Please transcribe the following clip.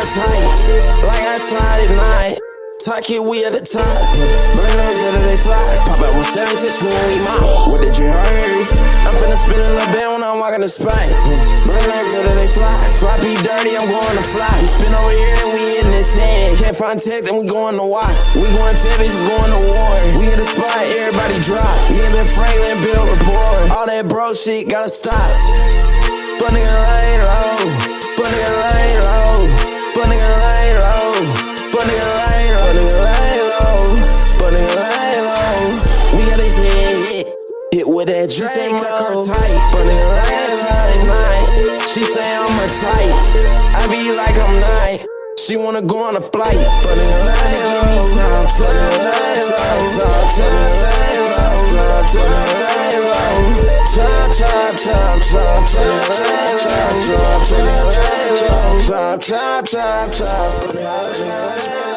her tight, like I tied at night. Talk it, we at the top. Burn up, better they fly. Pop out with 7-6 when we mouth. What did you heard? I'm finna spin in the bed when I'm walking the spot. Burn up, better they fly. Floppy dirty, I'm going to fly. You spin over here, then we in this head. Can't find tech, then we going to watch. We going Febbies, we going to war. We hit the spot, everybody drop. Me and Ben Franklin build rapport. All that bro shit gotta stop. But nigga lay low. But nigga lay low. But nigga lay low. But nigga lay low. Hit with that Draco. She say my car tight, but nigga like tight at night. She say I'm a type, I be like I'm not. She wanna go on a flight, but nigga like give me time, chop.